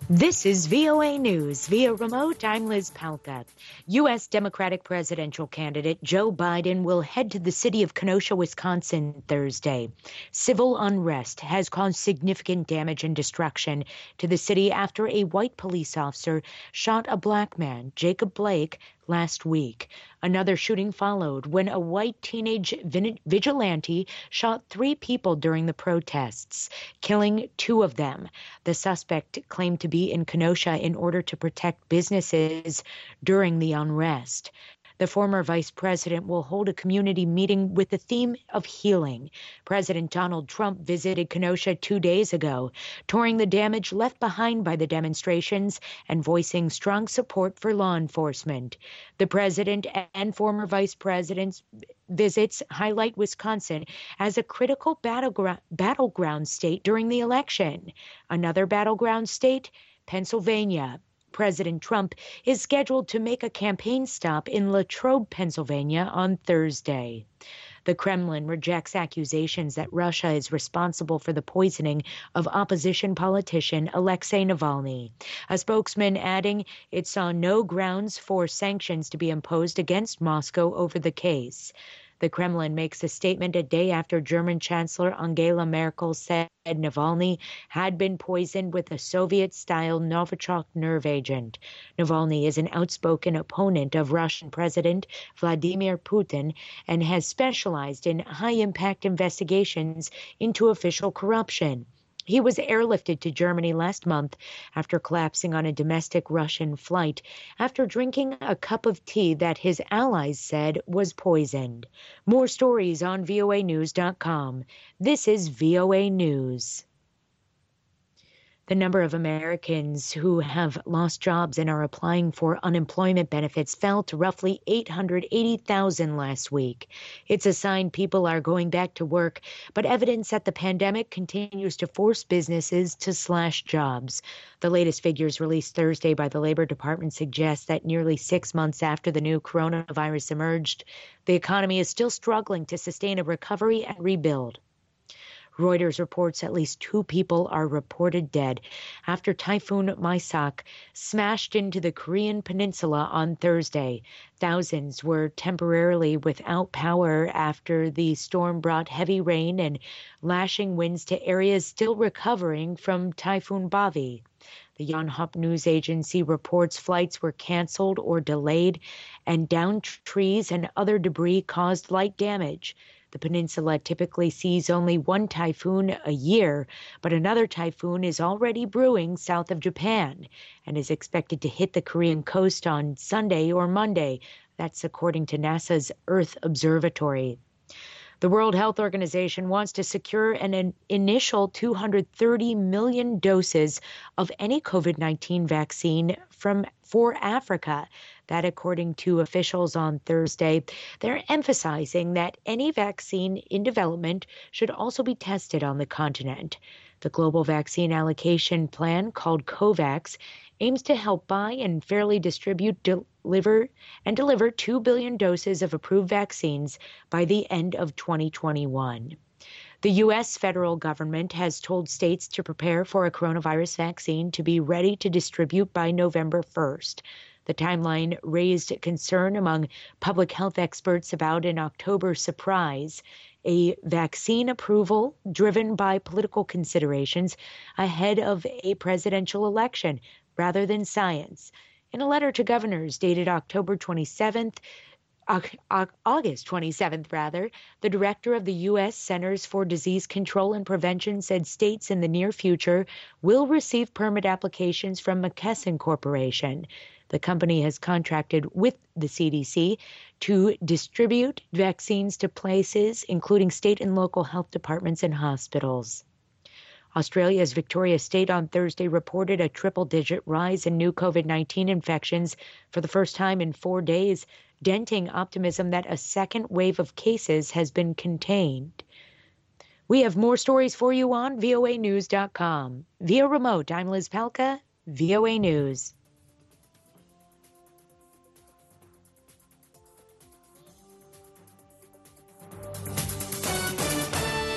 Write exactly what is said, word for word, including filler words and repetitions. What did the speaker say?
This is V O A News. Via remote, I'm Liz Palka. U S Democratic presidential candidate Joe Biden will head to the city of Kenosha, Wisconsin, Thursday. Civil unrest has caused significant damage and destruction to the city after a white police officer shot a black man, Jacob Blake, last week. Another shooting followed when a white teenage vigilante shot three people during the protests, killing two of them. The suspect claimed to be in Kenosha in order to protect businesses during the unrest. The former vice president will hold a community meeting with the theme of healing. President Donald Trump visited Kenosha two days ago, touring the damage left behind by the demonstrations and voicing strong support for law enforcement. The president and former vice president's visits highlight Wisconsin as a critical battleground, battleground state during the election. Another battleground state, Pennsylvania. President Trump is scheduled to make a campaign stop in Latrobe, Pennsylvania on Thursday. The Kremlin rejects accusations that Russia is responsible for the poisoning of opposition politician Alexei Navalny. A spokesman adding it saw no grounds for sanctions to be imposed against Moscow over the case. The Kremlin makes a statement a day after German Chancellor Angela Merkel said Navalny had been poisoned with a Soviet-style Novichok nerve agent. Navalny is an outspoken opponent of Russian President Vladimir Putin and has specialized in high-impact investigations into official corruption. He was airlifted to Germany last month after collapsing on a domestic Russian flight after drinking a cup of tea that his allies said was poisoned. More stories on V O A news dot com. This is V O A News. The number of Americans who have lost jobs and are applying for unemployment benefits fell to roughly eight hundred eighty thousand last week. It's a sign people are going back to work, but evidence that the pandemic continues to force businesses to slash jobs. The latest figures released Thursday by the Labor Department suggest that nearly six months after the new coronavirus emerged, the economy is still struggling to sustain a recovery and rebuild. Reuters reports at least two people are reported dead after Typhoon Maisak smashed into the Korean peninsula on Thursday. Thousands were temporarily without power after the storm brought heavy rain and lashing winds to areas still recovering from Typhoon Bavi. The Yonhap news agency reports flights were canceled or delayed, and downed trees and other debris caused light damage. The peninsula typically sees only one typhoon a year, but another typhoon is already brewing south of Japan and is expected to hit the Korean coast on Sunday or Monday. That's according to NASA's Earth Observatory. The World Health Organization wants to secure an, an initial two hundred thirty million doses of any COVID nineteen vaccine from for Africa. That, according to officials on Thursday, they're emphasizing that any vaccine in development should also be tested on the continent. The global vaccine allocation plan, called COVAX, aims to help buy and fairly distribute, deliver, and deliver two billion doses of approved vaccines by the end of twenty twenty-one. The U S federal government has told states to prepare for a coronavirus vaccine to be ready to distribute by November first. The timeline raised concern among public health experts about an October surprise, a vaccine approval driven by political considerations ahead of a presidential election rather than science. In a letter to governors dated October twenty-seventh, August twenty-seventh, rather, the director of the U S Centers for Disease Control and Prevention said states in the near future will receive permit applications from McKesson Corporation. The company has contracted with the C D C to distribute vaccines to places, including state and local health departments and hospitals. Australia's Victoria State on Thursday reported a triple-digit rise in new COVID nineteen infections for the first time in four days, denting optimism that a second wave of cases has been contained. We have more stories for you on V O A news dot com. Via remote, I'm Liz Palka, V O A News.